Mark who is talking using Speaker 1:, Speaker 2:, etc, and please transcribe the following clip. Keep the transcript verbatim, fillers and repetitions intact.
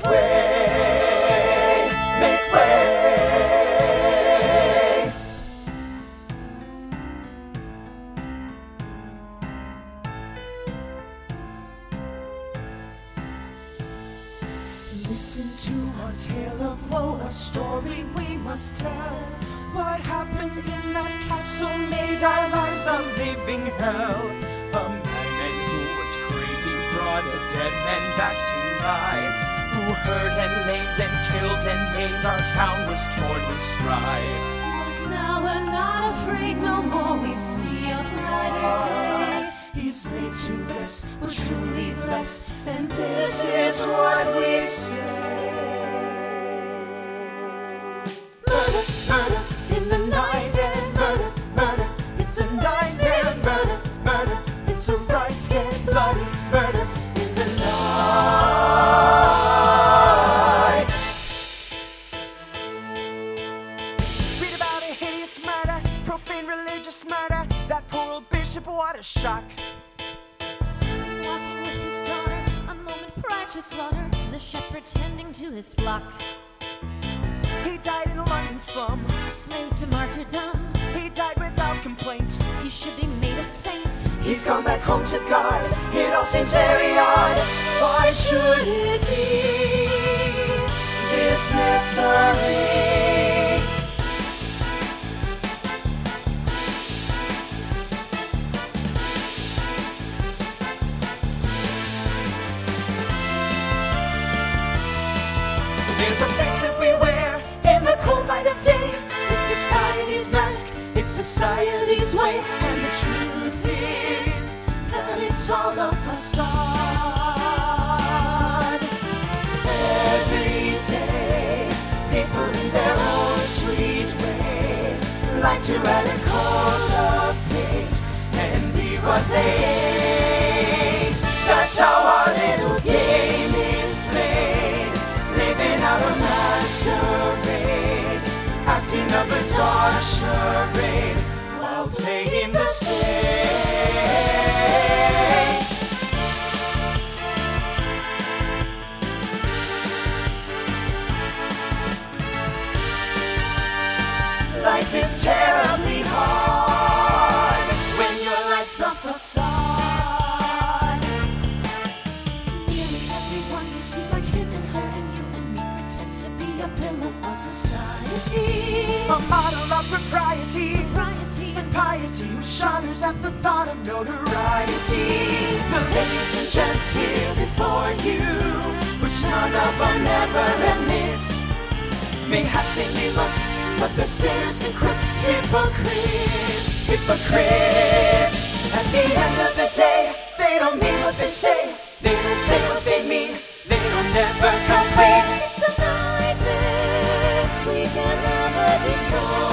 Speaker 1: way, make way. Listen to our tale of woe, a story we must tell. What happened in that castle made our lives a living hell. A madman who was crazy brought a dead man back to life, who hurt and lamed and killed and made our town was torn with strife.
Speaker 2: But now we're not afraid no more, we see a brighter day.
Speaker 1: He's laid to rest, we're truly blessed, and this is what we say. Murder, murder in the night, and murder, murder, it's a nightmare. Murder, murder, it's a right scared bloody murder in the night. Read about a hideous murder, profane religious murder. That poor old bishop, what a shock.
Speaker 2: Seen walking with his daughter, a moment prior to slaughter, the shepherd tending to his flock.
Speaker 1: He died in a London slum,
Speaker 2: A slave to martyrdom,
Speaker 1: he died without complaint.
Speaker 2: he should be made a saint.
Speaker 1: He's gone back home to God, it all seems very odd. Why should it be this mystery? There's a face that we wear in the cold light of day. It's society's mask, it's society's way. And the truth is that it's all a facade. Every day, people in their own sweet way like to add a coat of paint and be what they ain't. That's how our little game is played, living out a masquerade, acting a bizarre charade while playing the saint. Life is terribly hard when your life's a facade.
Speaker 2: Nearly everyone you see like him and her and you and me pretends to be a pillar of society.
Speaker 1: A model of propriety
Speaker 2: Sobriety
Speaker 1: and piety who shudders at the thought of notoriety. The ladies and gents here before you, which none of them ever admits, may have saintly looks, but they're sinners and crooks, hypocrites, hypocrites. At the end of the day, they don't mean what they say, they don't say what they mean, they don't ever complain.
Speaker 2: It's a nightmare we can never destroy.